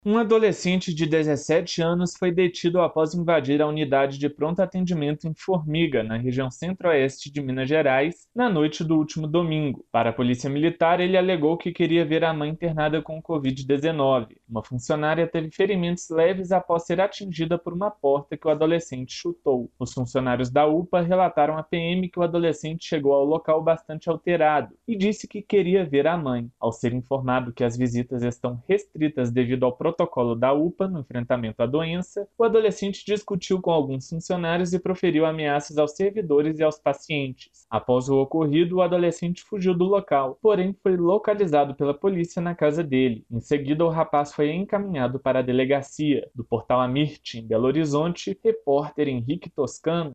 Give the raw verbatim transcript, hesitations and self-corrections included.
Um adolescente de dezessete anos foi detido após invadir a unidade de pronto atendimento em Formiga, na região centro-oeste de Minas Gerais, na noite do último domingo. Para a polícia militar, ele alegou que queria ver a mãe internada com covid dezenove. Uma funcionária teve ferimentos leves após ser atingida por uma porta que o adolescente chutou. Os funcionários da U P A relataram à P M que o adolescente chegou ao local bastante alterado e disse que queria ver a mãe. Ao ser informado que as visitas estão restritas devido ao protocolo da U P A no enfrentamento à doença, o adolescente discutiu com alguns funcionários e proferiu ameaças aos servidores e aos pacientes. Após o ocorrido, o adolescente fugiu do local, porém foi localizado pela polícia na casa dele. Em seguida, o rapaz foi encaminhado para a delegacia. Do portal Amirte, em Belo Horizonte, repórter Henrique Toscano.